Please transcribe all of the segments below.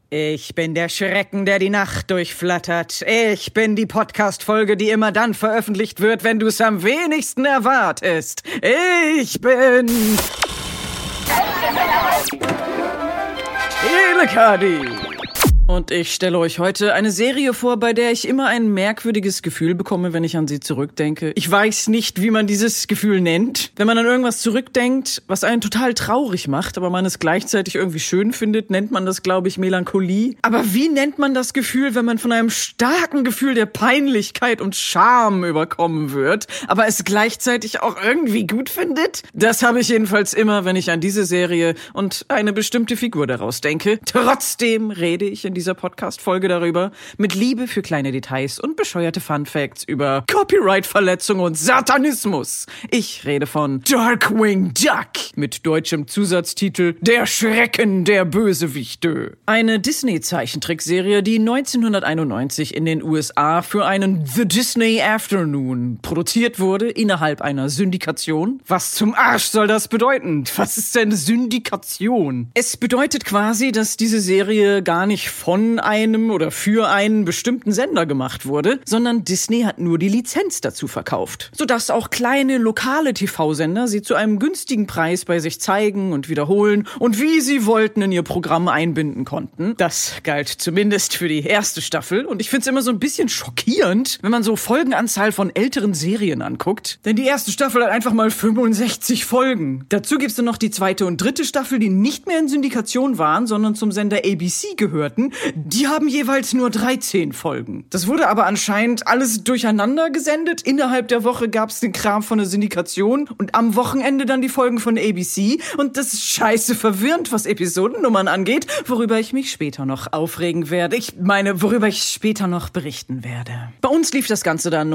Ich bin der Schrecken, der die Nacht durchflattert. Ich bin die Podcast-Folge, die immer dann veröffentlicht wird, wenn du es am wenigsten erwartest. Ich bin... Telekadi. Und ich stelle euch heute eine Serie vor, bei der ich immer ein merkwürdiges Gefühl bekomme, wenn ich an sie zurückdenke. Ich weiß nicht, wie man dieses Gefühl nennt. Wenn man an irgendwas zurückdenkt, was einen total traurig macht, aber man es gleichzeitig irgendwie schön findet, nennt man das, glaube ich, Melancholie. Aber wie nennt man das Gefühl, wenn man von einem starken Gefühl der Peinlichkeit und Scham überkommen wird, aber es gleichzeitig auch irgendwie gut findet? Das habe ich jedenfalls immer, wenn ich an diese Serie und eine bestimmte Figur daraus denke. Trotzdem rede ich in dieser Podcast-Folge darüber, mit Liebe für kleine Details und bescheuerte Fun-Facts über Copyright-Verletzung und Satanismus. Ich rede von Darkwing Duck mit deutschem Zusatztitel Der Schrecken der Bösewichte. Eine Disney-Zeichentrickserie, die 1991 in den USA für einen The Disney Afternoon produziert wurde, innerhalb einer Syndikation. Was zum Arsch soll das bedeuten? Was ist denn Syndikation? Es bedeutet quasi, dass diese Serie gar nicht von einem oder für einen bestimmten Sender gemacht wurde, sondern Disney hat nur die Lizenz dazu verkauft, sodass auch kleine lokale TV-Sender sie zu einem günstigen Preis bei sich zeigen und wiederholen und wie sie wollten in ihr Programm einbinden konnten. Das galt zumindest für die erste Staffel und ich find's immer so ein bisschen schockierend, wenn man so Folgenanzahl von älteren Serien anguckt, denn die erste Staffel hat einfach mal 65 Folgen. Dazu gibt's dann noch die zweite und dritte Staffel, die nicht mehr in Syndikation waren, sondern zum Sender ABC gehörten. Die haben jeweils nur 13 Folgen. Das wurde aber anscheinend alles durcheinander gesendet. Innerhalb der Woche gab's den Kram von der Syndikation und am Wochenende dann die Folgen von ABC. Und das ist scheiße verwirrend, was Episodennummern angeht, worüber ich mich später noch aufregen werde. Ich meine, worüber ich später noch berichten werde. Bei uns lief das Ganze dann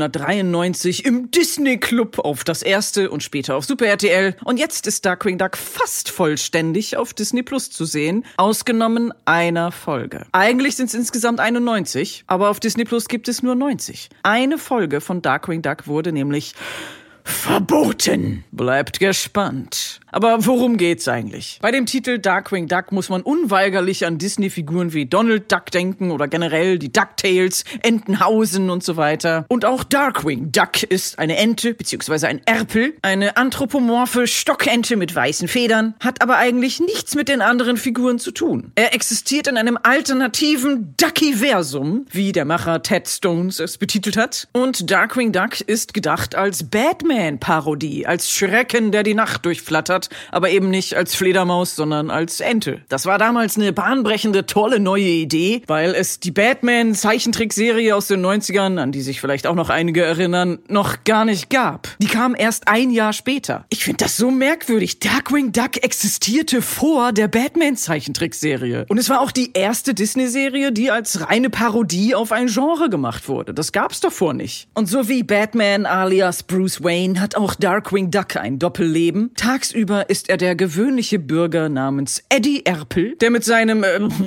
1993 im Disney Club auf das erste und später auf Super RTL. Und jetzt ist Darkwing Duck fast vollständig auf Disney Plus zu sehen, ausgenommen einer Folge. Eigentlich sind es insgesamt 91, aber auf Disney Plus gibt es nur 90. Eine Folge von Darkwing Duck wurde nämlich verboten. Bleibt gespannt. Aber worum geht's eigentlich? Bei dem Titel Darkwing Duck muss man unweigerlich an Disney-Figuren wie Donald Duck denken oder generell die DuckTales, Entenhausen und so weiter. Und auch Darkwing Duck ist eine Ente bzw. ein Erpel, eine anthropomorphe Stockente mit weißen Federn, hat aber eigentlich nichts mit den anderen Figuren zu tun. Er existiert in einem alternativen Duckiversum, wie der Macher Ted Stones es betitelt hat. Und Darkwing Duck ist gedacht als Batman-Parodie, als Schrecken, der die Nacht durchflattert, aber eben nicht als Fledermaus, sondern als Ente. Das war damals eine bahnbrechende, tolle neue Idee, weil es die Batman-Zeichentrickserie aus den 90ern, an die sich vielleicht auch noch einige erinnern, noch gar nicht gab. Die kam erst ein Jahr später. Ich finde das so merkwürdig. Darkwing Duck existierte vor der Batman-Zeichentrickserie. Und es war auch die erste Disney-Serie, die als reine Parodie auf ein Genre gemacht wurde. Das gab's davor nicht. Und so wie Batman alias Bruce Wayne hat auch Darkwing Duck ein Doppelleben. Tagsüber ist er der gewöhnliche Bürger namens Eddie Erpel, der mit seinem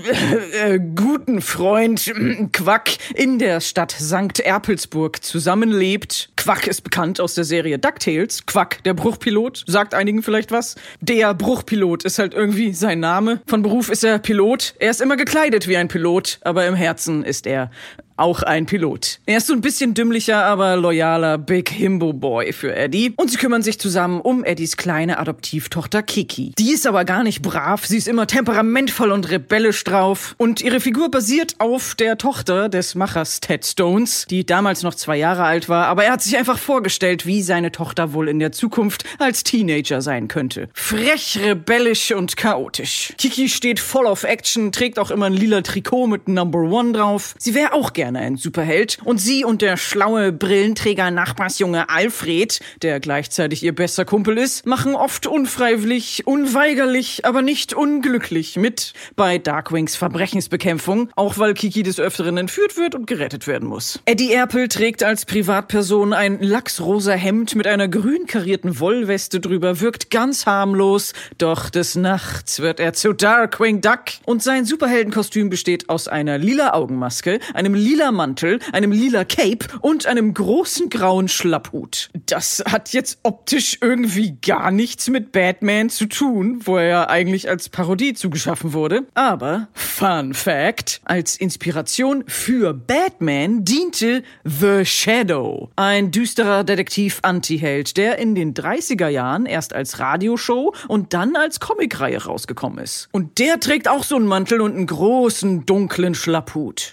guten Freund Quack in der Stadt St. Erpelsburg zusammenlebt. Quack ist bekannt aus der Serie DuckTales. Quack, der Bruchpilot, sagt einigen vielleicht was. Der Bruchpilot ist halt irgendwie sein Name. Von Beruf ist er Pilot. Er ist immer gekleidet wie ein Pilot, aber im Herzen ist er auch ein Pilot. Er ist so ein bisschen dümmlicher, aber loyaler Big Himbo Boy für Eddie. Und sie kümmern sich zusammen um Eddies kleine Adoptivtochter Kiki. Die ist aber gar nicht brav, sie ist immer temperamentvoll und rebellisch drauf. Und ihre Figur basiert auf der Tochter des Machers Ted Stones, die damals noch 2 Jahre alt war, aber er hat sich einfach vorgestellt, wie seine Tochter wohl in der Zukunft als Teenager sein könnte. Frech, rebellisch und chaotisch. Kiki steht voll auf Action, trägt auch immer ein lila Trikot mit Number One drauf. Sie wäre auch gerne ein Superheld. Und sie und der schlaue Brillenträger-Nachbarsjunge Alfred, der gleichzeitig ihr bester Kumpel ist, machen oft unfreiwillig, unweigerlich, aber nicht unglücklich mit bei Darkwings Verbrechensbekämpfung, auch weil Kiki des Öfteren entführt wird und gerettet werden muss. Eddie Erpel trägt als Privatperson ein lachsrosa Hemd mit einer grün karierten Wollweste drüber, wirkt ganz harmlos, doch des Nachts wird er zu Darkwing Duck und sein Superheldenkostüm besteht aus einer lila Augenmaske, einem lila lila Mantel, einem lila Cape und einem großen grauen Schlapphut. Das hat jetzt optisch irgendwie gar nichts mit Batman zu tun, wo er ja eigentlich als Parodie zugeschaffen wurde. Aber, Fun Fact, als Inspiration für Batman diente The Shadow, ein düsterer Detektiv-Antiheld, der in den 30er Jahren erst als Radioshow und dann als Comicreihe rausgekommen ist. Und der trägt auch so einen Mantel und einen großen, dunklen Schlapphut.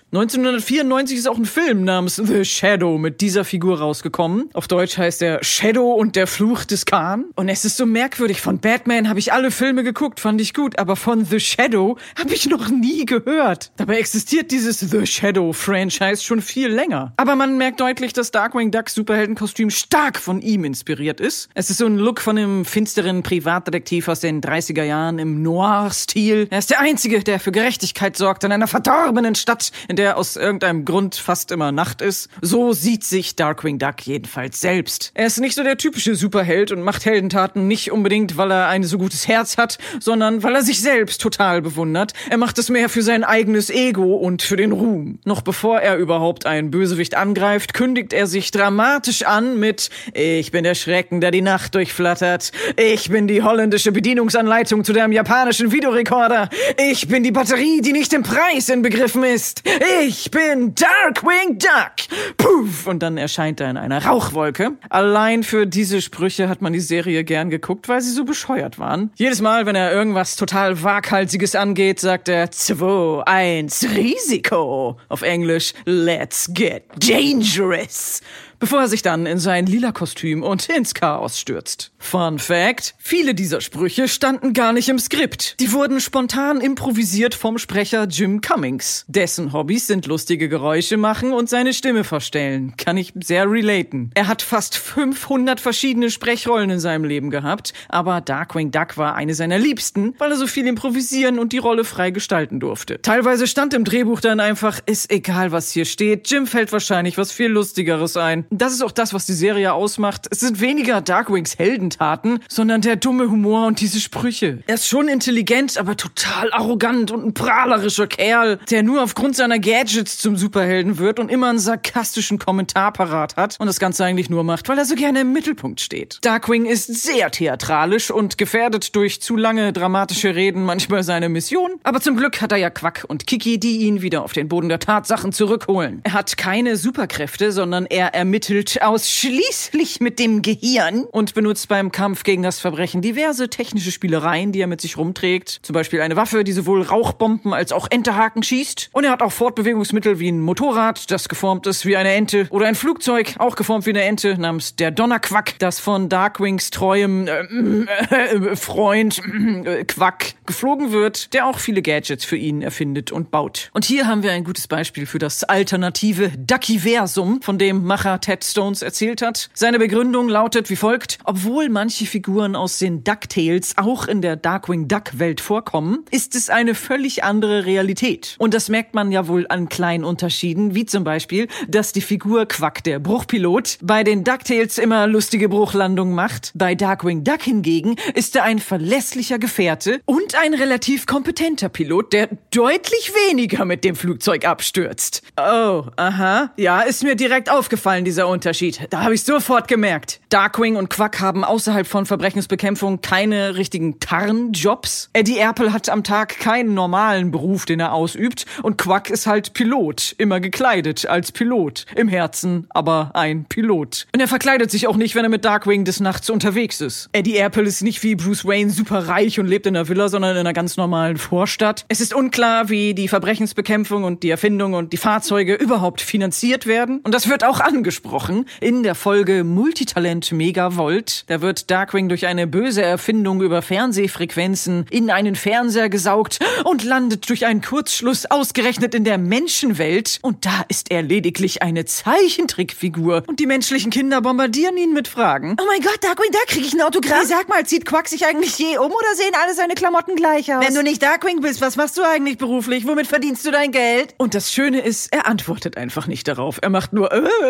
1994 ist auch ein Film namens The Shadow mit dieser Figur rausgekommen. Auf Deutsch heißt er Shadow und der Fluch des Khan. Und es ist so merkwürdig, von Batman habe ich alle Filme geguckt, fand ich gut, aber von The Shadow habe ich noch nie gehört. Dabei existiert dieses The Shadow-Franchise schon viel länger. Aber man merkt deutlich, dass Darkwing Ducks Superheldenkostüm stark von ihm inspiriert ist. Es ist so ein Look von einem finsteren Privatdetektiv aus den 30er Jahren im Noir-Stil. Er ist der Einzige, der für Gerechtigkeit sorgt in einer verdorbenen Stadt, in der aus irgendeinem Grund fast immer Nacht ist. So sieht sich Darkwing Duck jedenfalls selbst. Er ist nicht so der typische Superheld und macht Heldentaten nicht unbedingt, weil er ein so gutes Herz hat, sondern weil er sich selbst total bewundert. Er macht es mehr für sein eigenes Ego und für den Ruhm. Noch bevor er überhaupt einen Bösewicht angreift, kündigt er sich dramatisch an mit: Ich bin der Schrecken, der die Nacht durchflattert. Ich bin die holländische Bedienungsanleitung zu dem japanischen Videorekorder. Ich bin die Batterie, die nicht im Preis inbegriffen ist. Ich bin Darkwing Duck. Puff! Und dann erscheint er in einer Rauchwolke. Allein für diese Sprüche hat man die Serie gern geguckt, weil sie so bescheuert waren. Jedes Mal, wenn er irgendwas total Waghalsiges angeht, sagt er 2, 1, Risiko. Auf Englisch, let's get dangerous. Bevor er sich dann in sein lila Kostüm und ins Chaos stürzt. Fun Fact: Viele dieser Sprüche standen gar nicht im Skript. Die wurden spontan improvisiert vom Sprecher Jim Cummings. Dessen Hobbys sind lustige Geräusche machen und seine Stimme verstellen. Kann ich sehr relaten. Er hat fast 500 verschiedene Sprechrollen in seinem Leben gehabt, aber Darkwing Duck war eine seiner liebsten, weil er so viel improvisieren und die Rolle frei gestalten durfte. Teilweise stand im Drehbuch dann einfach: Ist egal, was hier steht, Jim fällt wahrscheinlich was viel Lustigeres ein. Das ist auch das, was die Serie ausmacht. Es sind weniger Darkwings Heldentaten, sondern der dumme Humor und diese Sprüche. Er ist schon intelligent, aber total arrogant und ein prahlerischer Kerl, der nur aufgrund seiner Gadgets zum Superhelden wird und immer einen sarkastischen Kommentar parat hat und das Ganze eigentlich nur macht, weil er so gerne im Mittelpunkt steht. Darkwing ist sehr theatralisch und gefährdet durch zu lange dramatische Reden manchmal seine Mission, aber zum Glück hat er ja Quack und Kiki, die ihn wieder auf den Boden der Tatsachen zurückholen. Er hat keine Superkräfte, sondern er ermittelt ausschließlich mit dem Gehirn und benutzt beim Kampf gegen das Verbrechen diverse technische Spielereien, die er mit sich rumträgt. Zum Beispiel eine Waffe, die sowohl Rauchbomben als auch Enterhaken schießt. Und er hat auch Fortbewegungsmittel wie ein Motorrad, das geformt ist wie eine Ente, oder ein Flugzeug, auch geformt wie eine Ente, namens der Donnerquack, das von Darkwings treuem Freund Quack geflogen wird, der auch viele Gadgets für ihn erfindet und baut. Und hier haben wir ein gutes Beispiel für das alternative Duckiversum, von dem Macher Ted Stones erzählt hat. Seine Begründung lautet wie folgt: Obwohl manche Figuren aus den DuckTales auch in der Darkwing Duck-Welt vorkommen, ist es eine völlig andere Realität. Und das merkt man ja wohl an kleinen Unterschieden, wie zum Beispiel, dass die Figur Quack, der Bruchpilot, bei den DuckTales immer lustige Bruchlandungen macht. Bei Darkwing Duck hingegen ist er ein verlässlicher Gefährte und ein relativ kompetenter Pilot, der deutlich weniger mit dem Flugzeug abstürzt. Oh, aha. Ja, ist mir direkt aufgefallen, dieser Unterschied. Da habe ich sofort gemerkt. Darkwing und Quack haben außerhalb von Verbrechensbekämpfung keine richtigen Tarnjobs. Eddie Erpel hat am Tag keinen normalen Beruf, den er ausübt, und Quack ist halt Pilot, immer gekleidet als Pilot, im Herzen aber ein Pilot. Und er verkleidet sich auch nicht, wenn er mit Darkwing des Nachts unterwegs ist. Eddie Erpel ist nicht wie Bruce Wayne super reich und lebt in einer Villa, sondern in einer ganz normalen Vorstadt. Es ist unklar, wie die Verbrechensbekämpfung und die Erfindung und die Fahrzeuge überhaupt finanziert werden. Und das wird auch angesprochen in der Folge Multitalent Megavolt. Da wird Darkwing durch eine böse Erfindung über Fernsehfrequenzen in einen Fernseher gesaugt und landet durch einen Kurzschluss ausgerechnet in der Menschenwelt. Und da ist er lediglich eine Zeichentrickfigur. Und die menschlichen Kinder bombardieren ihn mit Fragen. Oh mein Gott, Darkwing, da kriege ich ein Autogramm. Hey, sag mal, zieht Quack sich eigentlich je um oder sehen alle seine Klamotten gleich aus? Wenn du nicht Darkwing bist, was machst du eigentlich beruflich? Womit verdienst du dein Geld? Und das Schöne ist, er antwortet einfach nicht darauf. Er macht nur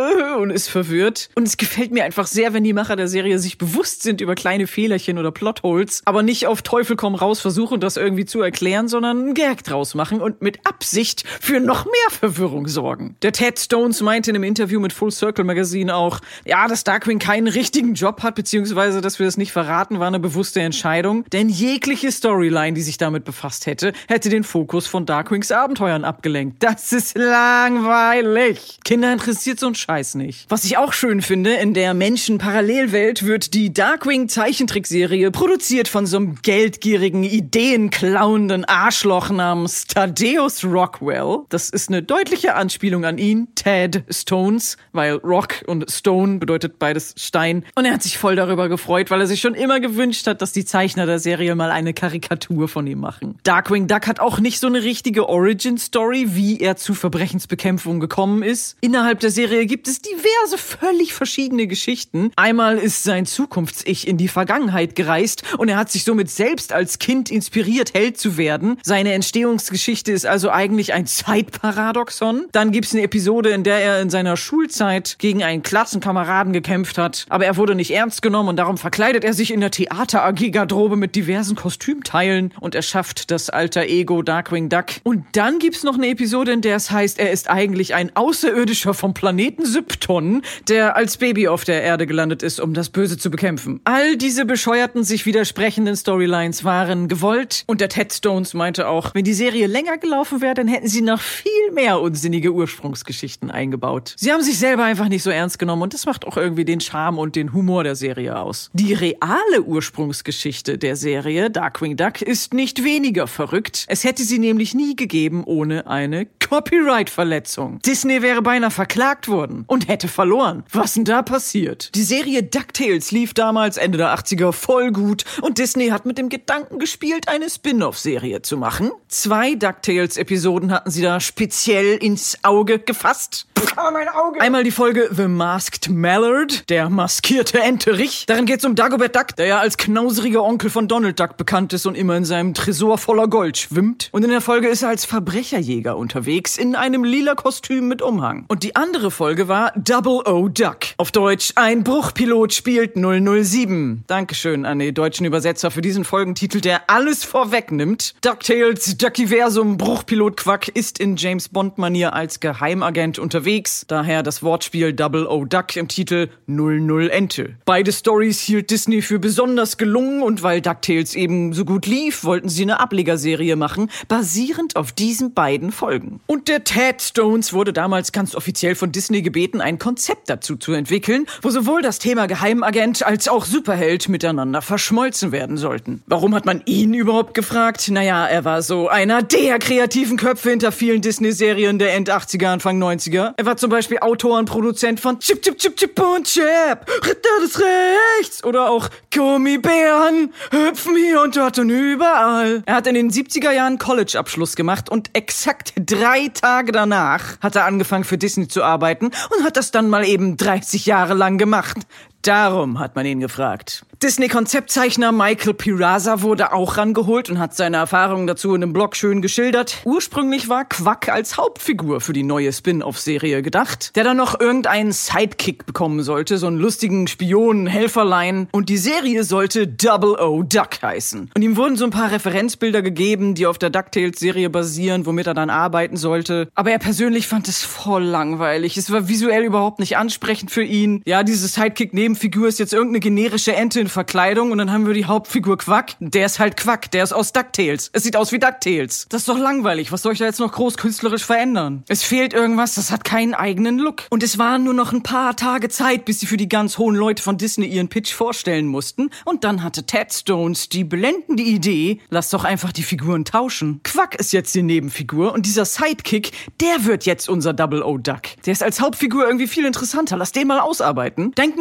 und ist verwirrt. Und es gefällt mir einfach sehr, wenn die Macher der Serie sich bewusst sind über kleine Fehlerchen oder Plotholes, aber nicht auf Teufel komm raus versuchen, das irgendwie zu erklären, sondern einen Gag draus machen und mit Absicht für noch mehr Verwirrung sorgen. Der Ted Stones meinte in einem Interview mit Full Circle Magazine auch, ja, dass Darkwing keinen richtigen Job hat, beziehungsweise, dass wir das nicht verraten, war eine bewusste Entscheidung, denn jegliche Storyline, die sich damit befasst hätte, hätte den Fokus von Darkwings Abenteuern abgelenkt. Das ist langweilig. Kinder interessiert so ein Scheiß nicht. Was ich auch schön finde, in der Menschen-Parallelwelt wird die Darkwing-Zeichentrickserie produziert von so einem geldgierigen, ideenklauenden Arschloch namens Thaddeus Rockwell. Das ist eine deutliche Anspielung an ihn, Ted Stones, weil Rock und Stone bedeutet beides Stein. Und er hat sich voll darüber gefreut, weil er sich schon immer gewünscht hat, dass die Zeichner der Serie mal eine Karikatur von ihm machen. Darkwing Duck hat auch nicht so eine richtige Origin-Story, wie er zu Verbrechensbekämpfung gekommen ist. Innerhalb der Serie gibt es diverse, völlig verschiedene Geschichten. Einmal ist sein Zukunfts-Ich in die Vergangenheit gereist und er hat sich somit selbst als Kind inspiriert, Held zu werden. Seine Entstehungsgeschichte ist also eigentlich ein Zeitparadoxon. Dann gibt's eine Episode, in der er in seiner Schulzeit gegen einen Klassenkameraden gekämpft hat, aber er wurde nicht ernst genommen und darum verkleidet er sich in der Theater-AG-Garderobe mit diversen Kostümteilen und erschafft das alter Ego Darkwing Duck. Und dann gibt's noch eine Episode, in der es heißt, er ist eigentlich ein Außerirdischer vom Planeten Sypton, der als Baby auf der Erde gelandet ist, um das Böse zu bekämpfen. All diese bescheuerten, sich widersprechenden Storylines waren gewollt und der Ted Stones meinte auch, wenn die Serie länger gelaufen wäre, dann hätten sie noch viel mehr unsinnige Ursprungsgeschichten eingebaut. Sie haben sich selber einfach nicht so ernst genommen und das macht auch irgendwie den Charme und den Humor der Serie aus. Die reale Ursprungsgeschichte der Serie Darkwing Duck ist nicht weniger verrückt. Es hätte sie nämlich nie gegeben ohne eine Copyright-Verletzung. Disney wäre beinahe verklagt worden und hätte verloren. Was denn da passiert? Die Serie DuckTales lief damals Ende der 80er voll gut und Disney hat mit dem Gedanken gespielt, eine Spin-off-Serie zu machen. 2 DuckTales-Episoden hatten sie da speziell ins Auge gefasst. Oh, mein Auge! Einmal die Folge The Masked Mallard, der maskierte Enterich. Darin geht's um Dagobert Duck, der ja als knauseriger Onkel von Donald Duck bekannt ist und immer in seinem Tresor voller Gold schwimmt. Und in der Folge ist er als Verbrecherjäger unterwegs, in einem lila Kostüm mit Umhang. Und die andere Folge war Double O Duck. Auf Deutsch, ein Bruchpilot spielt 007. Dankeschön an den deutschen Übersetzer für diesen Folgentitel, der alles vorwegnimmt. DuckTales Duckiversum Bruchpilot Quack ist in James-Bond-Manier als Geheimagent unterwegs. Daher das Wortspiel Double O Duck im Titel 00 Ente. Beide Storys hielt Disney für besonders gelungen und weil DuckTales eben so gut lief, wollten sie eine Ablegerserie machen, basierend auf diesen beiden Folgen. Und der Ted Stones wurde damals ganz offiziell von Disney gebeten, ein Konzept dazu zu entwickeln, wo sowohl das Thema Geheimagent als auch Superheld miteinander verschmolzen werden sollten. Warum hat man ihn überhaupt gefragt? Naja, er war so einer der kreativen Köpfe hinter vielen Disney-Serien der End-80er, Anfang 90er. Er war zum Beispiel Autor und Produzent von Chip, Chip, Chip, Chip und Chap, Ritter des Rechts oder auch Gummibären, hüpfen hier und dort und überall. Er hat in den 70er Jahren College-Abschluss gemacht und exakt 3 Tage danach hat er angefangen für Disney zu arbeiten und hat das dann mal eben 30 Jahre lang gemacht. Darum hat man ihn gefragt. Disney-Konzeptzeichner Michael Peraza wurde auch rangeholt und hat seine Erfahrungen dazu in einem Blog schön geschildert. Ursprünglich war Quack als Hauptfigur für die neue Spin-off-Serie gedacht, der dann noch irgendeinen Sidekick bekommen sollte, so einen lustigen Spion, Helferlein. Und die Serie sollte Double O Duck heißen. Und ihm wurden so ein paar Referenzbilder gegeben, die auf der DuckTales-Serie basieren, womit er dann arbeiten sollte. Aber er persönlich fand es voll langweilig. Es war visuell überhaupt nicht ansprechend für ihn. Ja, diese Sidekick-Nebenfigur ist jetzt irgendeine generische Ente in Verkleidung und dann haben wir die Hauptfigur Quack. Der ist halt Quack, der ist aus DuckTales. Es sieht aus wie DuckTales. Das ist doch langweilig. Was soll ich da jetzt noch groß künstlerisch verändern? Es fehlt irgendwas, das hat keinen eigenen Look. Und es waren nur noch ein paar Tage Zeit, bis sie für die ganz hohen Leute von Disney ihren Pitch vorstellen mussten. Und dann hatte Ted Stones die blendende Idee, lass doch einfach die Figuren tauschen. Quack ist jetzt die Nebenfigur und dieser Sidekick, der wird jetzt unser Double O Duck. Der ist als Hauptfigur irgendwie viel interessanter. Lass den mal ausarbeiten. Denk mal an The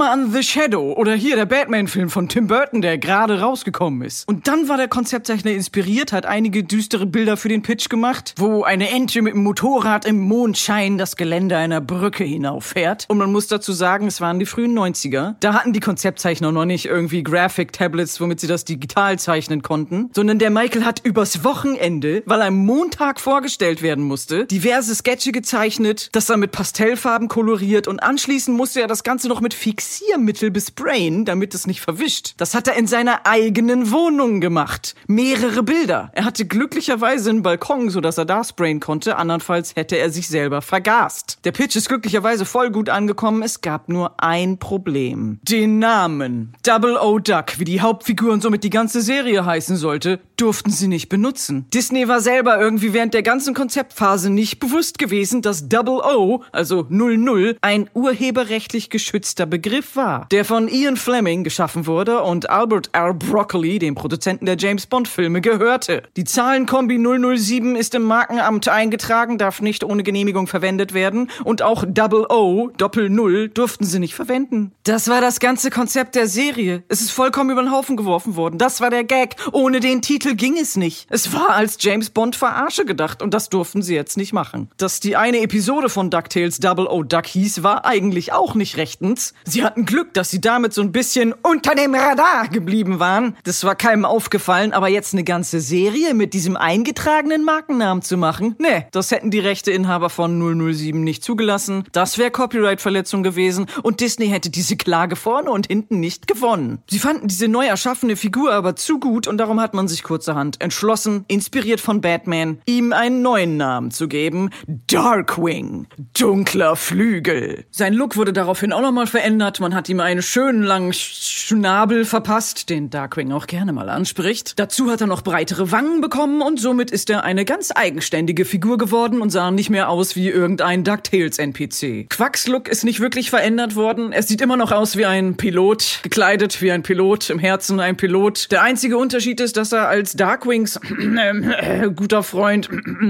Shadow oder hier der Batman-Film von Tim Burton, der gerade rausgekommen ist. Und dann war der Konzeptzeichner inspiriert, hat einige düstere Bilder für den Pitch gemacht, wo eine Ente mit dem Motorrad im Mondschein das Geländer einer Brücke hinauffährt. Und man muss dazu sagen, es waren die frühen 90er. Da hatten die Konzeptzeichner noch nicht irgendwie Graphic-Tablets, womit sie das digital zeichnen konnten, sondern der Michael hat übers Wochenende, weil er am Montag vorgestellt werden musste, diverse Sketche gezeichnet, das dann mit Pastellfarben koloriert und anschließend musste er das Ganze noch mit Fixiermittel besprayen, damit es nicht verwischt. Das hat er in seiner eigenen Wohnung gemacht. Mehrere Bilder. Er hatte glücklicherweise einen Balkon, sodass er da sprayen konnte, andernfalls hätte er sich selber vergast. Der Pitch ist glücklicherweise voll gut angekommen, es gab nur ein Problem. Den Namen Double O Duck, wie die Hauptfigur und somit die ganze Serie heißen sollte, durften sie nicht benutzen. Disney war selber irgendwie während der ganzen Konzeptphase nicht bewusst gewesen, dass Double O, also 00, ein urheberrechtlich geschützter Begriff war, der von Ian Fleming geschaffen wurde und Albert R. Broccoli, dem Produzenten der James-Bond-Filme, gehörte. Die Zahlenkombi 007 ist im Markenamt eingetragen, darf nicht ohne Genehmigung verwendet werden und auch Double O, Doppel-Null, durften sie nicht verwenden. Das war das ganze Konzept der Serie. Es ist vollkommen über den Haufen geworfen worden. Das war der Gag. Ohne den Titel ging es nicht. Es war als James-Bond-Verarsche gedacht und das durften sie jetzt nicht machen. Dass die eine Episode von DuckTales Double O Duck hieß, war eigentlich auch nicht rechtens. Sie hatten Glück, dass sie damit so ein bisschen unter dem Radar geblieben waren. Das war keinem aufgefallen, aber jetzt eine ganze Serie mit diesem eingetragenen Markennamen zu machen? Nee, das hätten die Rechteinhaber von 007 nicht zugelassen. Das wäre Copyright-Verletzung gewesen und Disney hätte diese Klage vorne und hinten nicht gewonnen. Sie fanden diese neu erschaffene Figur aber zu gut und darum hat man sich kurzerhand entschlossen, inspiriert von Batman, ihm einen neuen Namen zu geben. Darkwing. Dunkler Flügel. Sein Look wurde daraufhin auch nochmal verändert. Man hat ihm einen schönen langen Schnabel verpasst, den Darkwing auch gerne mal anspricht. Dazu hat er noch breitere Wangen bekommen und somit ist er eine ganz eigenständige Figur geworden und sah nicht mehr aus wie irgendein DuckTales-NPC. Quacks Look ist nicht wirklich verändert worden. Er sieht immer noch aus wie ein Pilot, gekleidet wie ein Pilot, im Herzen ein Pilot. Der einzige Unterschied ist, dass er als Darkwings guter Freund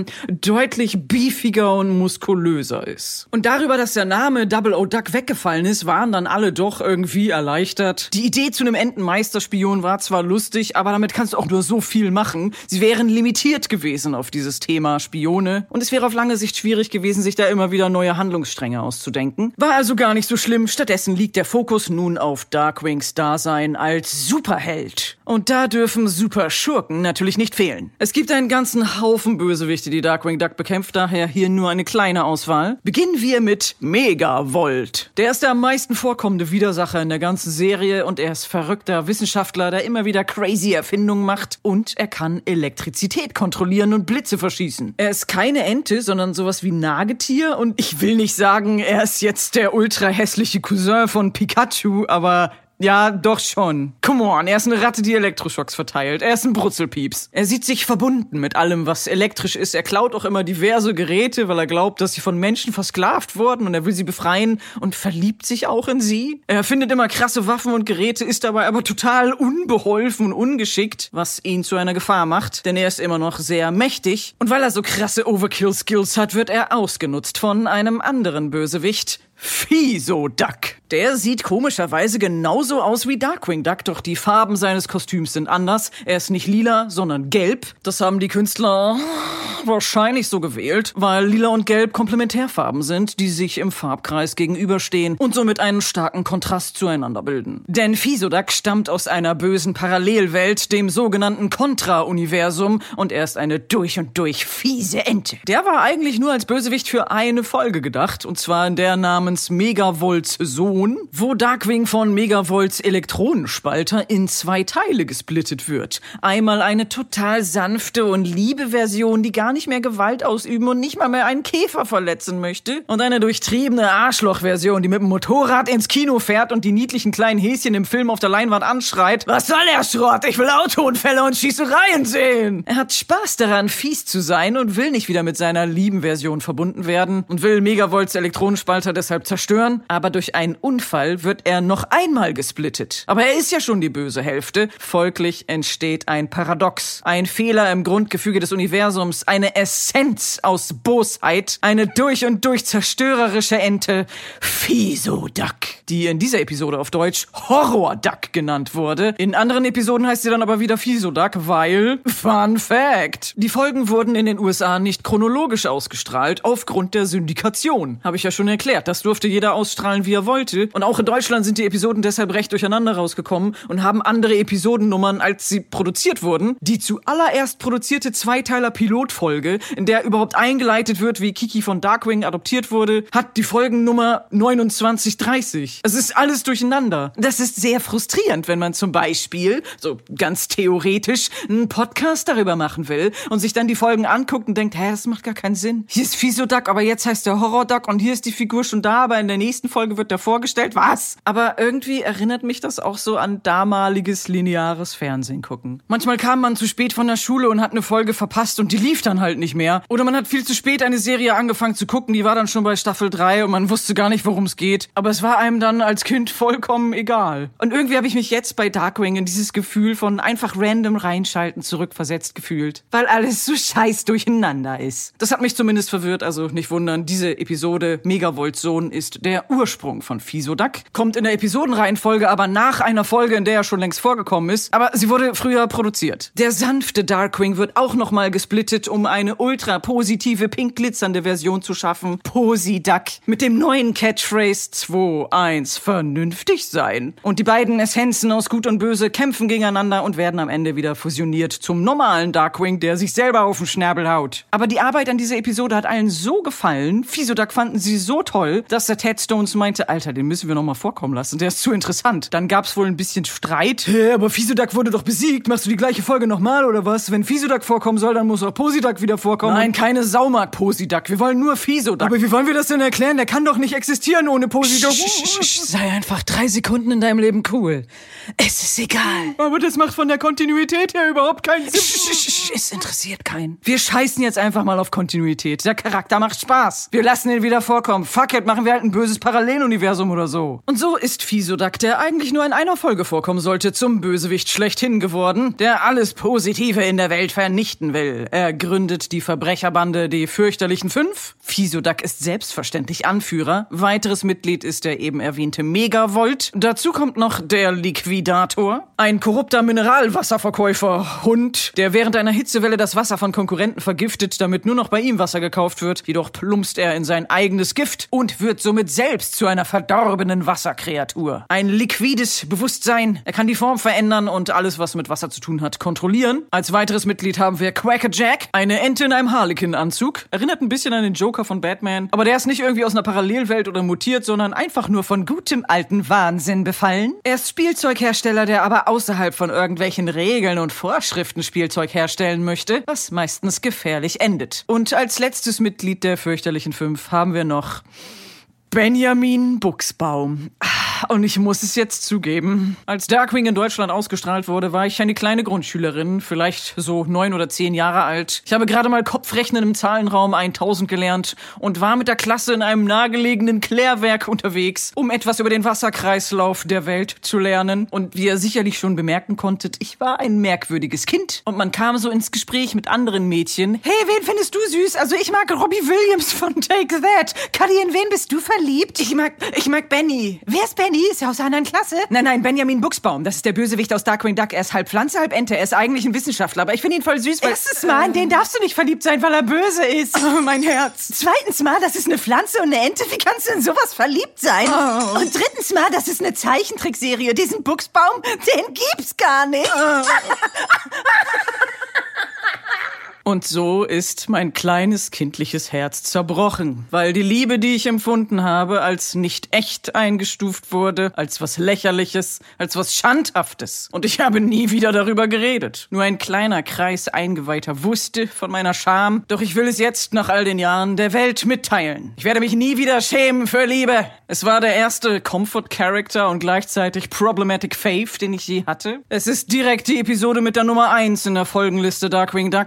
deutlich beefiger und muskulöser ist. Und darüber, dass der Name Double O Duck weggefallen ist, waren dann alle doch irgendwie erleichtert. Die Idee zu einem Entenmeisterspion war zwar lustig, aber damit kannst du auch nur so viel machen. Sie wären limitiert gewesen auf dieses Thema Spione und es wäre auf lange Sicht schwierig gewesen, sich da immer wieder neue Handlungsstränge auszudenken. War also gar nicht so schlimm. Stattdessen liegt der Fokus nun auf Darkwings Dasein als Superheld. Und da dürfen Superschurken natürlich nicht fehlen. Es gibt einen ganzen Haufen Bösewichte, die Darkwing Duck bekämpft, daher hier nur eine kleine Auswahl. Beginnen wir mit Megavolt. Der ist der am meisten vorkommende Widersacher in der ganzen Serie und er ist verrückter Wissenschaftler, der immer wieder crazy Erfindungen macht und er kann Elektrizität kontrollieren und Blitze verschießen. Er ist keine Ente, sondern sowas wie Nagetier und ich will nicht sagen, er ist jetzt der ultra hässliche Cousin von Pikachu, aber ja, doch schon. Come on, er ist eine Ratte, die Elektroschocks verteilt. Er ist ein Brutzelpieps. Er sieht sich verbunden mit allem, was elektrisch ist. Er klaut auch immer diverse Geräte, weil er glaubt, dass sie von Menschen versklavt wurden und er will sie befreien und verliebt sich auch in sie. Er findet immer krasse Waffen und Geräte, ist dabei aber total unbeholfen und ungeschickt, was ihn zu einer Gefahr macht, denn er ist immer noch sehr mächtig. Und weil er so krasse Overkill-Skills hat, wird er ausgenutzt von einem anderen Bösewicht, Fiso Duck. Der sieht komischerweise genauso aus wie Darkwing Duck, doch die Farben seines Kostüms sind anders. Er ist nicht lila, sondern gelb. Das haben die Künstler wahrscheinlich so gewählt, weil lila und gelb Komplementärfarben sind, die sich im Farbkreis gegenüberstehen und somit einen starken Kontrast zueinander bilden. Denn Fiso Duck stammt aus einer bösen Parallelwelt, dem sogenannten Contra-Universum, und er ist eine durch und durch fiese Ente. Der war eigentlich nur als Bösewicht für eine Folge gedacht, und zwar in der namens Megavolts Sohn, wo Darkwing von Megavolts Elektronenspalter in 2 Teile gesplittet wird. Einmal eine total sanfte und liebe Version, die gar nicht mehr Gewalt ausüben und nicht mal mehr einen Käfer verletzen möchte. Und eine durchtriebene Arschloch-Version, die mit dem Motorrad ins Kino fährt und die niedlichen kleinen Häschen im Film auf der Leinwand anschreit: Was soll der Schrott? Ich will Autounfälle und Schießereien sehen! Er hat Spaß daran, fies zu sein und will nicht wieder mit seiner lieben Version verbunden werden und will Megavolts Elektronenspalter deshalb deshalb zerstören, aber durch einen Unfall wird er noch einmal gesplittet. Aber er ist ja schon die böse Hälfte, folglich entsteht ein Paradox, ein Fehler im Grundgefüge des Universums, eine Essenz aus Bosheit, eine durch und durch zerstörerische Ente, Fisoduck, die in dieser Episode auf Deutsch Horror-Duck genannt wurde. In anderen Episoden heißt sie dann aber wieder Fisoduck, weil, Fun Fact, die Folgen wurden in den USA nicht chronologisch ausgestrahlt, aufgrund der Syndikation. Habe ich ja schon erklärt, das durfte jeder ausstrahlen, wie er wollte. Und auch in Deutschland sind die Episoden deshalb recht durcheinander rausgekommen und haben andere Episodennummern, als sie produziert wurden. Die zuallererst produzierte Zweiteiler-Pilotfolge, in der überhaupt eingeleitet wird, wie Kiki von Darkwing adoptiert wurde, hat die Folgennummer 2930. Es ist alles durcheinander. Das ist sehr frustrierend, wenn man zum Beispiel, so ganz theoretisch, einen Podcast darüber machen will und sich dann die Folgen anguckt und denkt, das macht gar keinen Sinn. Hier ist Fisoduck, aber jetzt heißt der Horror-Duck und hier ist die Figur schon da, aber in der nächsten Folge wird der vorgestellt. Was? Aber irgendwie erinnert mich das auch so an damaliges lineares Fernsehen gucken. Manchmal kam man zu spät von der Schule und hat eine Folge verpasst und die lief dann halt nicht mehr. Oder man hat viel zu spät eine Serie angefangen zu gucken, die war dann schon bei Staffel 3 und man wusste gar nicht, worum es geht. Aber es war einem dann als Kind vollkommen egal. Und irgendwie habe ich mich jetzt bei Darkwing in dieses Gefühl von einfach random reinschalten zurückversetzt gefühlt. Weil alles so scheiß durcheinander ist. Das hat mich zumindest verwirrt, also nicht wundern. Diese Episode Megavolts Sohn ist der Ursprung von Fisoduck. Kommt in der Episodenreihenfolge aber nach einer Folge, in der er schon längst vorgekommen ist. Aber sie wurde früher produziert. Der sanfte Darkwing wird auch nochmal gesplittet, um eine ultra positive, pink glitzernde Version zu schaffen. Posiduck. Mit dem neuen Catchphrase 2-1 vernünftig sein. Und die beiden Essenzen aus Gut und Böse kämpfen gegeneinander und werden am Ende wieder fusioniert zum normalen Darkwing, der sich selber auf den Schnäbel haut. Aber die Arbeit an dieser Episode hat allen so gefallen, Fisoduck fanden sie so toll, dass der Ted Stones meinte, Alter, den müssen wir noch mal vorkommen lassen, der ist zu interessant. Dann gab's wohl ein bisschen Streit. Aber Fisoduck wurde doch besiegt, machst du die gleiche Folge nochmal oder was? Wenn Fisoduck vorkommen soll, dann muss auch Posiduck wieder vorkommen. Nein, keine Sau mag Posiduck, wir wollen nur Fisoduck. Aber wie wollen wir das denn erklären? Der kann doch nicht existieren ohne Posiduck. Sei einfach 3 Sekunden in deinem Leben cool. Es ist egal. Aber das macht von der Kontinuität her überhaupt keinen Sinn. Es interessiert keinen. Wir scheißen jetzt einfach mal auf Kontinuität. Der Charakter macht Spaß. Wir lassen ihn wieder vorkommen. Fuck it, machen wir halt ein böses Paralleluniversum oder so. Und so ist Fisoduck, der eigentlich nur in einer Folge vorkommen sollte, zum Bösewicht schlechthin geworden, der alles Positive in der Welt vernichten will. Er gründet die Verbrecherbande Die fürchterlichen 5. Fisoduck ist selbstverständlich Anführer. Weiteres Mitglied ist der eben erwähnte Megavolt. Dazu kommt noch der Liquidator, ein korrupter Mineralwasserverkäufer, Hund, der während einer Hitzewelle das Wasser von Konkurrenten vergiftet, damit nur noch bei ihm Wasser gekauft wird. Jedoch plumpst er in sein eigenes Gift und wird somit selbst zu einer verdorbenen Wasserkreatur. Ein liquides Bewusstsein. Er kann die Form verändern und alles, was mit Wasser zu tun hat, kontrollieren. Als weiteres Mitglied haben wir Quackerjack, eine Ente in einem Harlequin-Anzug. Erinnert ein bisschen an den Joker von Batman. Aber der ist nicht irgendwie aus einer Parallelwelt oder mutiert, sondern einfach nur von gutem alten Wahnsinn befallen. Er ist Spielzeughersteller, der aber außerhalb von irgendwelchen Regeln und Vorschriften Spielzeug herstellen möchte, was meistens gefährlich endet. Und als letztes Mitglied der fürchterlichen 5 haben wir noch Benjamin Buchsbaum. Und ich muss es jetzt zugeben. Als Darkwing in Deutschland ausgestrahlt wurde, war ich eine kleine Grundschülerin, vielleicht so 9 oder 10 Jahre alt. Ich habe gerade mal Kopfrechnen im Zahlenraum 1000 gelernt und war mit der Klasse in einem nahegelegenen Klärwerk unterwegs, um etwas über den Wasserkreislauf der Welt zu lernen. Und wie ihr sicherlich schon bemerken konntet, ich war ein merkwürdiges Kind. Und man kam so ins Gespräch mit anderen Mädchen. Hey, wen findest du süß? Also ich mag Robbie Williams von Take That. Cuddy, in wen bist du verliebt? Ich mag Benny. Wer ist Benny? Ist ja aus einer anderen Klasse. Nein, Benjamin Buchsbaum. Das ist der Bösewicht aus Darkwing Duck. Er ist halb Pflanze, halb Ente. Er ist eigentlich ein Wissenschaftler, aber ich finde ihn voll süß, weil... Erstens mal, in den darfst du nicht verliebt sein, weil er böse ist. Oh, mein Herz. Zweitens mal, das ist eine Pflanze und eine Ente. Wie kannst du in sowas verliebt sein? Oh. Und drittens mal, das ist eine Zeichentrickserie. Diesen Buchsbaum, den gibt's gar nicht. Oh. Und so ist mein kleines kindliches Herz zerbrochen, weil die Liebe, die ich empfunden habe, als nicht echt eingestuft wurde, als was Lächerliches, als was Schandhaftes. Und ich habe nie wieder darüber geredet. Nur ein kleiner Kreis Eingeweihter wusste von meiner Scham, doch ich will es jetzt nach all den Jahren der Welt mitteilen. Ich werde mich nie wieder schämen für Liebe. Es war der erste Comfort-Character und gleichzeitig Problematic Faith, den ich je hatte. Es ist direkt die Episode mit der Nummer 1 in der Folgenliste Darkwing Duck.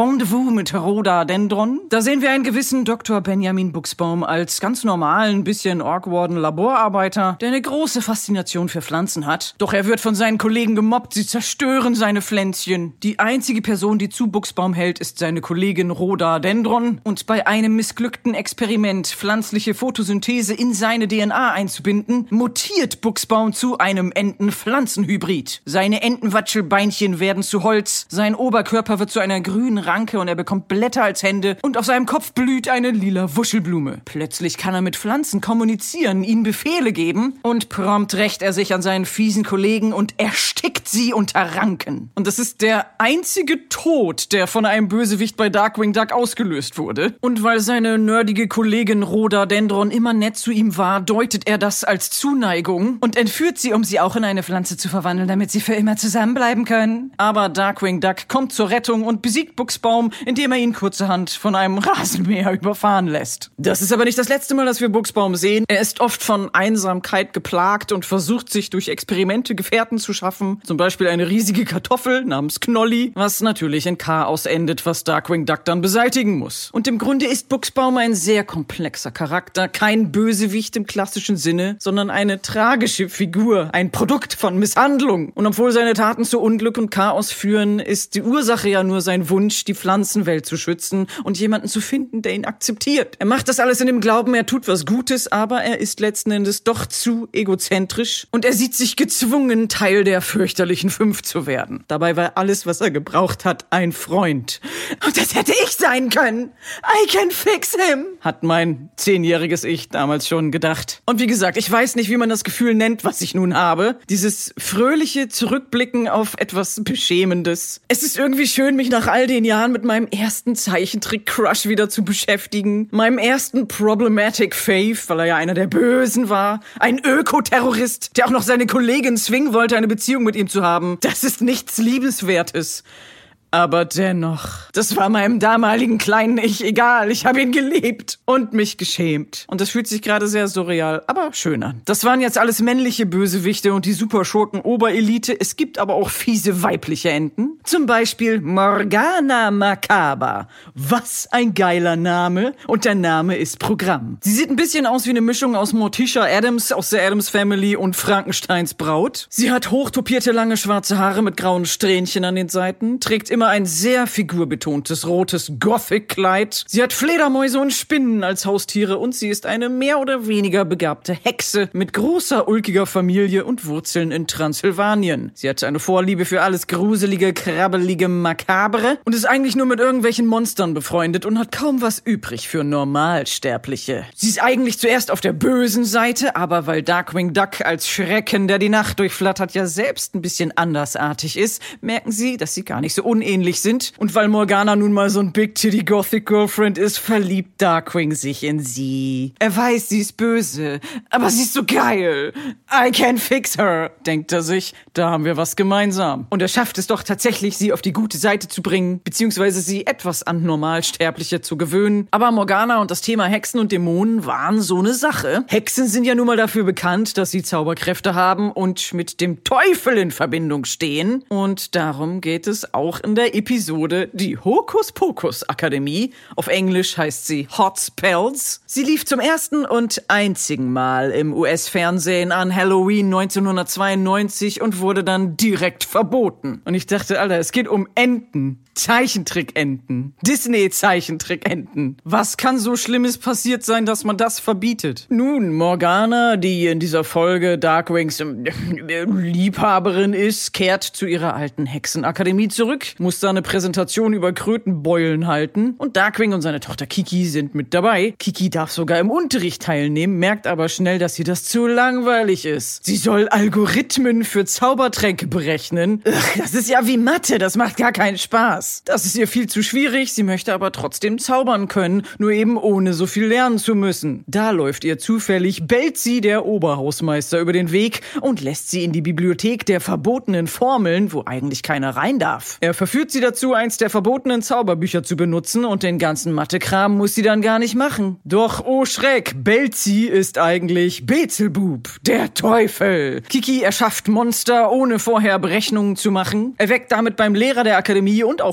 Rendezvous mit Rhododendron. Da sehen wir einen gewissen Dr. Benjamin Buchsbaum als ganz normalen, bisschen awkwarden Laborarbeiter, der eine große Faszination für Pflanzen hat. Doch er wird von seinen Kollegen gemobbt, sie zerstören seine Pflänzchen. Die einzige Person, die zu Buchsbaum hält, ist seine Kollegin Rhododendron. Und bei einem missglückten Experiment, pflanzliche Photosynthese in seine DNA einzubinden, mutiert Buchsbaum zu einem Enten-Pflanzenhybrid. Seine Entenwatschelbeinchen werden zu Holz, sein Oberkörper wird zu einer grünen Ranke und er bekommt Blätter als Hände und auf seinem Kopf blüht eine lila Wuschelblume. Plötzlich kann er mit Pflanzen kommunizieren, ihnen Befehle geben und prompt rächt er sich an seinen fiesen Kollegen und erstickt sie unter Ranken. Und das ist der einzige Tod, der von einem Bösewicht bei Darkwing Duck ausgelöst wurde. Und weil seine nerdige Kollegin Rhododendron immer nett zu ihm war, deutet er das als Zuneigung und entführt sie, um sie auch in eine Pflanze zu verwandeln, damit sie für immer zusammenbleiben können. Aber Darkwing Duck kommt zur Rettung und besiegt Buchsbaum, indem er ihn kurzerhand von einem Rasenmäher überfahren lässt. Das ist aber nicht das letzte Mal, dass wir Buchsbaum sehen. Er ist oft von Einsamkeit geplagt und versucht sich durch Experimente Gefährten zu schaffen. Zum Beispiel eine riesige Kartoffel namens Knolli, was natürlich in Chaos endet, was Darkwing Duck dann beseitigen muss. Und im Grunde ist Buchsbaum ein sehr komplexer Charakter, kein Bösewicht im klassischen Sinne, sondern eine tragische Figur, ein Produkt von Misshandlung. Und obwohl seine Taten zu Unglück und Chaos führen, ist die Ursache ja nur sein Wunsch, die Pflanzenwelt zu schützen und jemanden zu finden, der ihn akzeptiert. Er macht das alles in dem Glauben, er tut was Gutes, aber er ist letzten Endes doch zu egozentrisch und er sieht sich gezwungen, Teil der fürchterlichen 5 zu werden. Dabei war alles, was er gebraucht hat, ein Freund. Und das hätte ich sein können. I can fix him, hat mein 10-jähriges Ich damals schon gedacht. Und wie gesagt, ich weiß nicht, wie man das Gefühl nennt, was ich nun habe. Dieses fröhliche Zurückblicken auf etwas Beschämendes. Es ist irgendwie schön, mich nach all den Jahren mit meinem ersten Zeichentrick-Crush wieder zu beschäftigen. Meinem ersten Problematic Fave, weil er ja einer der Bösen war. Ein Ökoterrorist, der auch noch seine Kollegin zwingen wollte, eine Beziehung mit ihm zu haben. Das ist nichts Liebenswertes. Aber dennoch, das war meinem damaligen kleinen Ich egal. Ich habe ihn geliebt und mich geschämt. Und das fühlt sich gerade sehr surreal, aber schön an. Das waren jetzt alles männliche Bösewichte und die Superschurken Oberelite. Es gibt aber auch fiese weibliche Enten. Zum Beispiel Morgana Macabre. Was ein geiler Name. Und der Name ist Programm. Sie sieht ein bisschen aus wie eine Mischung aus Morticia Addams aus der Addams Family und Frankensteins Braut. Sie hat hochtopierte lange schwarze Haare mit grauen Strähnchen an den Seiten, trägt immer ein sehr figurbetontes rotes Gothic-Kleid. Sie hat Fledermäuse und Spinnen als Haustiere und sie ist eine mehr oder weniger begabte Hexe mit großer, ulkiger Familie und Wurzeln in Transsilvanien. Sie hat eine Vorliebe für alles Gruselige, Krabbelige, Makabre und ist eigentlich nur mit irgendwelchen Monstern befreundet und hat kaum was übrig für Normalsterbliche. Sie ist eigentlich zuerst auf der bösen Seite, aber weil Darkwing Duck als Schrecken, der die Nacht durchflattert, ja selbst ein bisschen andersartig ist, merken sie, dass sie gar nicht so unähnlich sind. Und weil Morgana nun mal so ein Big-Titty-Gothic-Girlfriend ist, verliebt Darkwing sich in sie. Er weiß, sie ist böse, aber sie ist so geil. I can fix her, denkt er sich. Da haben wir was gemeinsam. Und er schafft es doch tatsächlich, sie auf die gute Seite zu bringen, beziehungsweise sie etwas an Normalsterbliche zu gewöhnen. Aber Morgana und das Thema Hexen und Dämonen waren so eine Sache. Hexen sind ja nun mal dafür bekannt, dass sie Zauberkräfte haben und mit dem Teufel in Verbindung stehen. Und darum geht es auch in der Episode Die Hokuspokus-Akademie. Auf Englisch heißt sie Hot Spells. Sie lief zum ersten und einzigen Mal im US-Fernsehen an Halloween 1992 und wurde dann direkt verboten. Und ich dachte, Alter, es geht um Enten. Zeichentrickenten. Disney-Zeichentrickenten. Was kann so Schlimmes passiert sein, dass man das verbietet? Nun, Morgana, die in dieser Folge Darkwings Liebhaberin ist, kehrt zu ihrer alten Hexenakademie zurück, muss da eine Präsentation über Krötenbeulen halten und Darkwing und seine Tochter Kiki sind mit dabei. Kiki darf sogar im Unterricht teilnehmen, merkt aber schnell, dass ihr das zu langweilig ist. Sie soll Algorithmen für Zaubertränke berechnen. Das ist ja wie Mathe, das macht gar keinen Spaß. Das ist ihr viel zu schwierig, sie möchte aber trotzdem zaubern können, nur eben ohne so viel lernen zu müssen. Da läuft ihr zufällig Belzi, der Oberhausmeister, über den Weg und lässt sie in die Bibliothek der verbotenen Formeln, wo eigentlich keiner rein darf. Er verführt sie dazu, eins der verbotenen Zauberbücher zu benutzen und den ganzen Mathe-Kram muss sie dann gar nicht machen. Doch, oh Schreck, Belzi ist eigentlich Beelzebub, der Teufel. Kiki erschafft Monster, ohne vorher Berechnungen zu machen. Er weckt damit beim Lehrer der Akademie und auch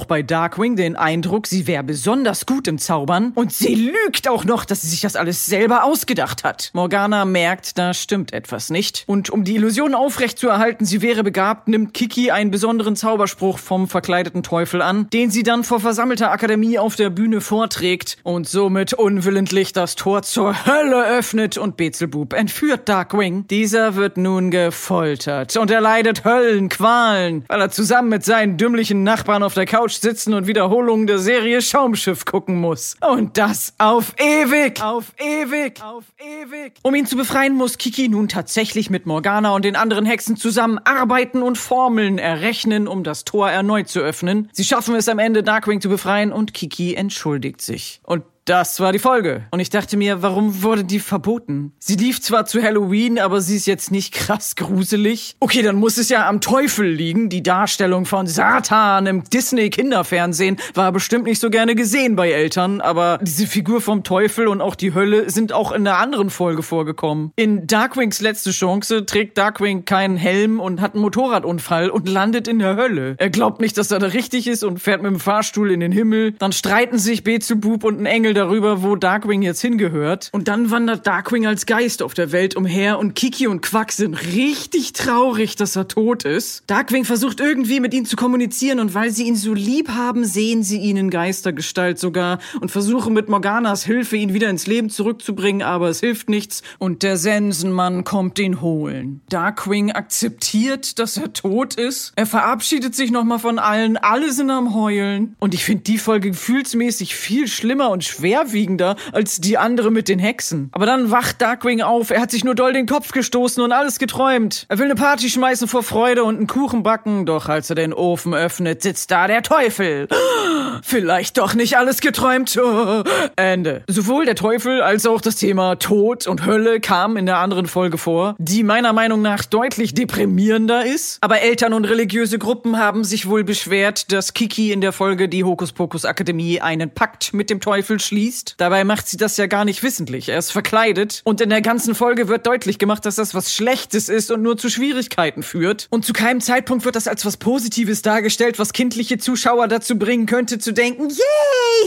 auch bei Darkwing den Eindruck, sie wäre besonders gut im Zaubern. Und sie lügt auch noch, dass sie sich das alles selber ausgedacht hat. Morgana merkt, da stimmt etwas nicht. Und um die Illusion aufrechtzuerhalten, sie wäre begabt, nimmt Kiki einen besonderen Zauberspruch vom verkleideten Teufel an, den sie dann vor versammelter Akademie auf der Bühne vorträgt und somit unwillentlich das Tor zur Hölle öffnet und Beelzebub entführt Darkwing. Dieser wird nun gefoltert und er leidet Höllenqualen, weil er zusammen mit seinen dümmlichen Nachbarn auf der Couch sitzen und Wiederholungen der Serie Schaumschiff gucken muss. Und das auf ewig! Auf ewig! Auf ewig! Um ihn zu befreien, muss Kiki nun tatsächlich mit Morgana und den anderen Hexen zusammen arbeiten und Formeln errechnen, um das Tor erneut zu öffnen. Sie schaffen es am Ende, Darkwing zu befreien und Kiki entschuldigt sich. Und das war die Folge. Und ich dachte mir, warum wurde die verboten? Sie lief zwar zu Halloween, aber sie ist jetzt nicht krass gruselig. Okay, dann muss es ja am Teufel liegen. Die Darstellung von Satan im Disney-Kinderfernsehen war bestimmt nicht so gerne gesehen bei Eltern, aber diese Figur vom Teufel und auch die Hölle sind auch in der anderen Folge vorgekommen. In Darkwings letzte Chance trägt Darkwing keinen Helm und hat einen Motorradunfall und landet in der Hölle. Er glaubt nicht, dass er da richtig ist und fährt mit dem Fahrstuhl in den Himmel. Dann streiten sich Beelzebub und ein Engel darüber, wo Darkwing jetzt hingehört. Und dann wandert Darkwing als Geist auf der Welt umher und Kiki und Quack sind richtig traurig, dass er tot ist. Darkwing versucht irgendwie mit ihnen zu kommunizieren und weil sie ihn so lieb haben, sehen sie ihn in Geistergestalt sogar und versuchen mit Morganas Hilfe, ihn wieder ins Leben zurückzubringen, aber es hilft nichts und der Sensenmann kommt ihn holen. Darkwing akzeptiert, dass er tot ist. Er verabschiedet sich nochmal von allen, alle sind am Heulen und ich finde die Folge gefühlsmäßig viel schlimmer und schwerwiegender als die andere mit den Hexen. Aber dann wacht Darkwing auf, er hat sich nur doll den Kopf gestoßen und alles geträumt. Er will eine Party schmeißen vor Freude und einen Kuchen backen, doch als er den Ofen öffnet, sitzt da der Teufel. Vielleicht doch nicht alles geträumt. Ende. Sowohl der Teufel als auch das Thema Tod und Hölle kamen in der anderen Folge vor, die meiner Meinung nach deutlich deprimierender ist. Aber Eltern und religiöse Gruppen haben sich wohl beschwert, dass Kiki in der Folge die Hokuspokus-Akademie einen Pakt mit dem Teufel schließt. Dabei macht sie das ja gar nicht wissentlich. Er ist verkleidet und in der ganzen Folge wird deutlich gemacht, dass das was Schlechtes ist und nur zu Schwierigkeiten führt. Und zu keinem Zeitpunkt wird das als was Positives dargestellt, was kindliche Zuschauer dazu bringen könnte, zu denken, yay,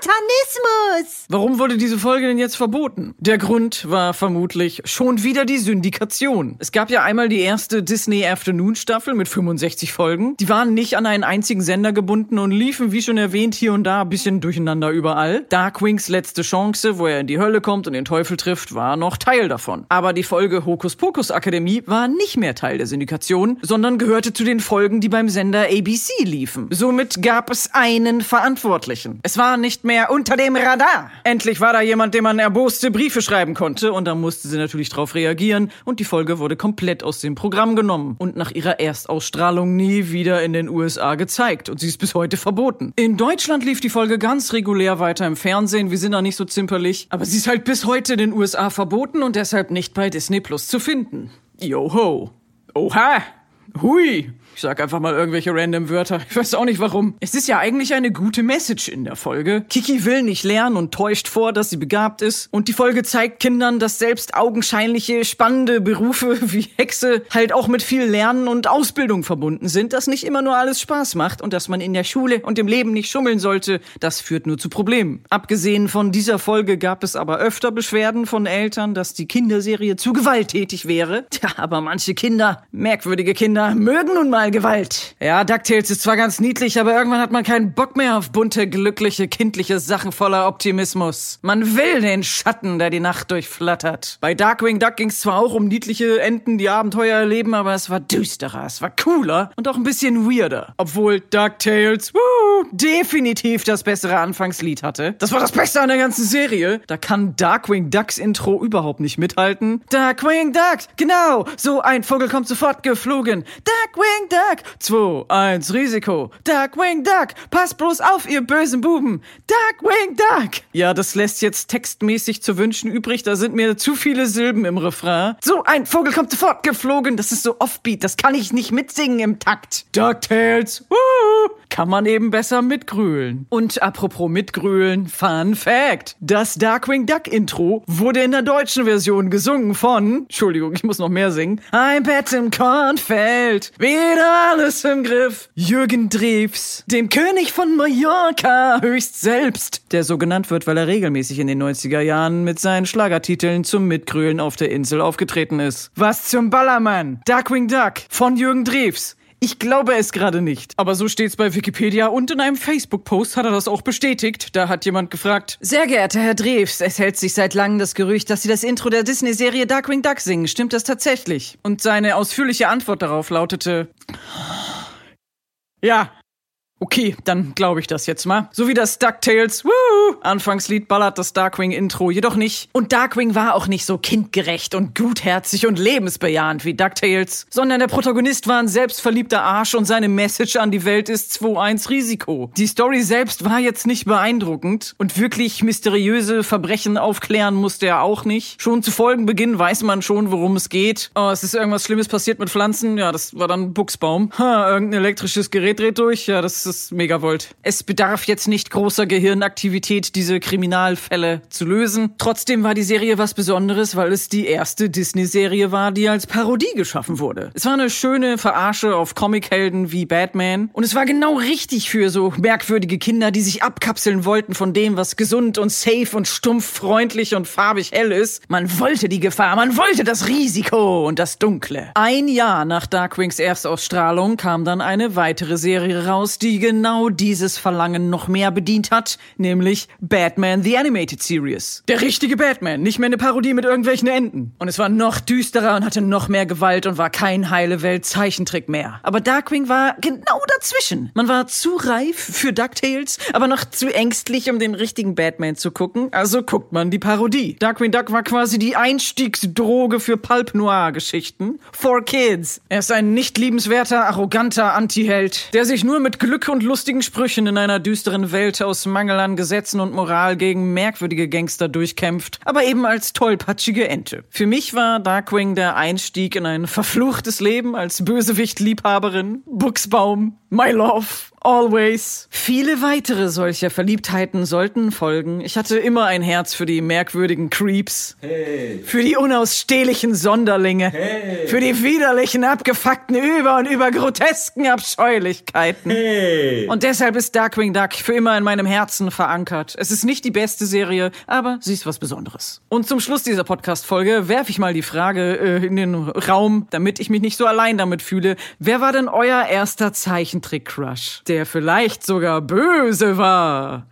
Satanismus! Warum wurde diese Folge denn jetzt verboten? Der Grund war vermutlich schon wieder die Syndikation. Es gab ja einmal die erste Disney Afternoon Staffel mit 65 Folgen. Die waren nicht an einen einzigen Sender gebunden und liefen, wie schon erwähnt, hier und da ein bisschen durcheinander überall. Darkwings letzte Chance, wo er in die Hölle kommt und den Teufel trifft, war noch Teil davon. Aber die Folge Hokuspokus Akademie war nicht mehr Teil der Syndikation, sondern gehörte zu den Folgen, die beim Sender ABC liefen. Somit gab es einen Verantwortlichen. Es war nicht mehr unter dem Radar. Endlich war da jemand, dem man erboste Briefe schreiben konnte und da musste sie natürlich drauf reagieren und die Folge wurde komplett aus dem Programm genommen und nach ihrer Erstausstrahlung nie wieder in den USA gezeigt und sie ist bis heute verboten. In Deutschland lief die Folge ganz regulär weiter im Fernsehen, wir sind da nicht so zimperlich, aber sie ist halt bis heute in den USA verboten und deshalb nicht bei Disney Plus zu finden. Yoho. Oha. Hui. Ich sag einfach mal irgendwelche random Wörter. Ich weiß auch nicht warum. Es ist ja eigentlich eine gute Message in der Folge. Kiki will nicht lernen und täuscht vor, dass sie begabt ist. Und die Folge zeigt Kindern, dass selbst augenscheinliche, spannende Berufe wie Hexe halt auch mit viel Lernen und Ausbildung verbunden sind, dass nicht immer nur alles Spaß macht und dass man in der Schule und im Leben nicht schummeln sollte. Das führt nur zu Problemen. Abgesehen von dieser Folge gab es aber öfter Beschwerden von Eltern, dass die Kinderserie zu gewalttätig wäre. Tja, aber manche Kinder, merkwürdige Kinder, mögen nun mal Gewalt. Ja, DuckTales ist zwar ganz niedlich, aber irgendwann hat man keinen Bock mehr auf bunte, glückliche, kindliche Sachen voller Optimismus. Man will den Schatten, der die Nacht durchflattert. Bei Darkwing Duck ging es zwar auch um niedliche Enten, die Abenteuer erleben, aber es war düsterer, es war cooler und auch ein bisschen weirder. Obwohl DuckTales, definitiv das bessere Anfangslied hatte. Das war das Beste an der ganzen Serie. Da kann Darkwing Ducks Intro überhaupt nicht mithalten. Darkwing Duck, genau, so ein Vogel kommt sofort geflogen. Darkwing Duck, 2, 1, Risiko. Darkwing Duck, passt bloß auf, ihr bösen Buben. Darkwing Duck. Ja, das lässt jetzt textmäßig zu wünschen übrig, da sind mir zu viele Silben im Refrain. So ein Vogel kommt sofort geflogen, das ist so offbeat, das kann ich nicht mitsingen im Takt. DuckTales, kann man eben besser mitgrölen. Und apropos mitgrölen, Fun Fact: Das Darkwing Duck Intro wurde in der deutschen Version gesungen von, Entschuldigung, ich muss noch mehr singen, ein Bett im Kornfeld, wieder alles im Griff, Jürgen Drews, dem König von Mallorca höchst selbst, der so genannt wird, weil er regelmäßig in den 90er Jahren mit seinen Schlagertiteln zum Mitgrölen auf der Insel aufgetreten ist. Was zum Ballermann? Darkwing Duck von Jürgen Drews. Ich glaube es gerade nicht. Aber so steht's bei Wikipedia und in einem Facebook-Post hat er das auch bestätigt. Da hat jemand gefragt: Sehr geehrter Herr Drews, es hält sich seit langem das Gerücht, dass Sie das Intro der Disney-Serie Darkwing Duck singen. Stimmt das tatsächlich? Und seine ausführliche Antwort darauf lautete: Ja. Okay, dann glaube ich das jetzt mal. So wie das DuckTales Anfangslied ballert das Darkwing-Intro jedoch nicht. Und Darkwing war auch nicht so kindgerecht und gutherzig und lebensbejahend wie DuckTales, sondern der Protagonist war ein selbstverliebter Arsch und seine Message an die Welt ist 2-1 Risiko. Die Story selbst war jetzt nicht beeindruckend und wirklich mysteriöse Verbrechen aufklären musste er auch nicht. Schon zu Folgenbeginn weiß man schon, worum es geht. Oh, es ist irgendwas Schlimmes passiert mit Pflanzen. Ja, das war dann Buchsbaum. Irgendein elektrisches Gerät dreht durch. Ja, das ist Megavolt. Es bedarf jetzt nicht großer Gehirnaktivität, diese Kriminalfälle zu lösen. Trotzdem war die Serie was Besonderes, weil es die erste Disney-Serie war, die als Parodie geschaffen wurde. Es war eine schöne Verarsche auf Comichelden wie Batman. Und es war genau richtig für so merkwürdige Kinder, die sich abkapseln wollten von dem, was gesund und safe und stumpf, freundlich und farbig hell ist. Man wollte die Gefahr, man wollte das Risiko und das Dunkle. Ein Jahr nach Darkwings Erstausstrahlung kam dann eine weitere Serie raus, die genau dieses Verlangen noch mehr bedient hat, nämlich Batman The Animated Series. Der richtige Batman, nicht mehr eine Parodie mit irgendwelchen Enten. Und es war noch düsterer und hatte noch mehr Gewalt und war kein heile Welt Zeichentrick mehr. Aber Darkwing war genau dazwischen. Man war zu reif für DuckTales, aber noch zu ängstlich, um den richtigen Batman zu gucken. Also guckt man die Parodie. Darkwing Duck war quasi die Einstiegsdroge für Pulp-Noir-Geschichten. For Kids. Er ist ein nicht liebenswerter, arroganter Anti-Held, der sich nur mit Glück und lustigen Sprüchen in einer düsteren Welt aus Mangel an Gesetzen und Moral gegen merkwürdige Gangster durchkämpft, aber eben als tollpatschige Ente. Für mich war Darkwing der Einstieg in ein verfluchtes Leben als Bösewicht-Liebhaberin, Buchsbaum, My Love, Always. Viele weitere solcher Verliebtheiten sollten folgen. Ich hatte immer ein Herz für die merkwürdigen Creeps. Hey. Für die unausstehlichen Sonderlinge. Hey. Für die widerlichen, abgefuckten, über und über grotesken Abscheulichkeiten. Hey. Und deshalb ist Darkwing Duck für immer in meinem Herzen verankert. Es ist nicht die beste Serie, aber sie ist was Besonderes. Und zum Schluss dieser Podcast-Folge werfe ich mal die Frage in den Raum, damit ich mich nicht so allein damit fühle. Wer war denn euer erster Zeichentrick-Crush? Der vielleicht sogar böse war.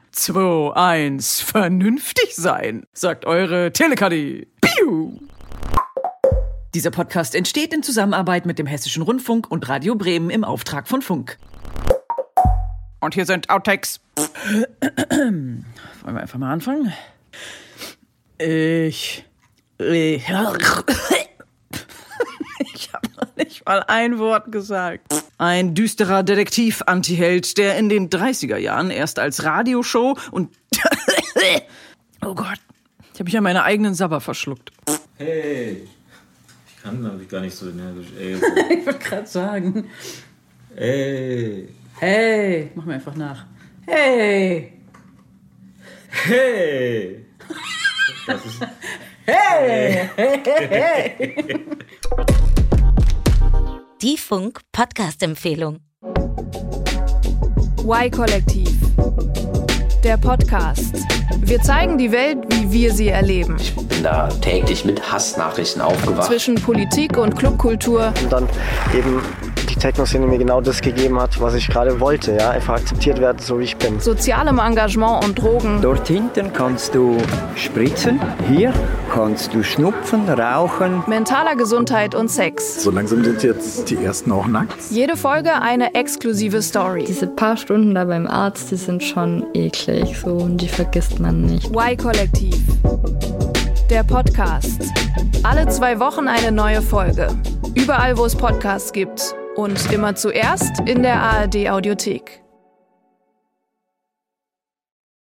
2-1, vernünftig sein, sagt eure Telekaddy. Piu! Dieser Podcast entsteht in Zusammenarbeit mit dem Hessischen Rundfunk und Radio Bremen im Auftrag von Funk. Und hier sind Outtakes. Wollen wir einfach mal anfangen? Ich habe noch nicht mal ein Wort gesagt. Ein düsterer Detektiv-Antiheld, der in den 30er Jahren erst als Radioshow und... Oh Gott, ich habe mich an meine eigenen Sabber verschluckt. Hey, ich kann glaube ich gar nicht so energisch. Ey, so. Ich wollte gerade sagen. Hey. Hey, mach mir einfach nach. Hey. Hey. Das ist... Hey. Hey. Die Funk-Podcast-Empfehlung. Y-Kollektiv. Der Podcast. Wir zeigen die Welt, wie wir sie erleben. Ich bin da täglich mit Hassnachrichten aufgewacht. Zwischen Politik und Clubkultur. Und dann eben die Techno-Szene mir genau das gegeben hat, was ich gerade wollte. Ja? Einfach akzeptiert werden, so wie ich bin. Sozialem Engagement und Drogen. Dort hinten kannst du spritzen. Hier kannst du schnupfen, rauchen. Mentaler Gesundheit und Sex. So langsam sind jetzt die ersten auch nackt. Jede Folge eine exklusive Story. Diese paar Stunden da beim Arzt, die sind schon eklig so und die vergisst man nicht. Y-Kollektiv. Der Podcast. Alle 2 Wochen eine neue Folge. Überall, wo es Podcasts gibt. Und immer zuerst in der ARD Audiothek.